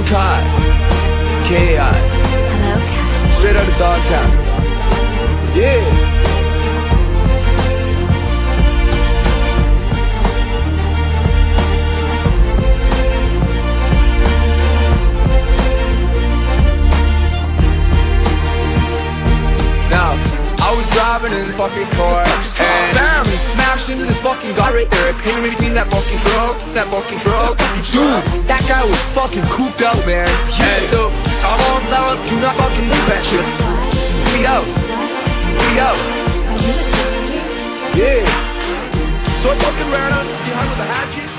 I'm Kai. K.I. Hello, Kai. Straight out of Dogtown. Yeah. I was driving in the fucking car, and bam, he smashed into this fucking guy right there. It pinned him between that fucking truck. Dude, that guy was fucking cooped out, man. And so, I'm all about, do not fucking do that shit. We out. Yeah. So I fucking ran out behind with a hatchet.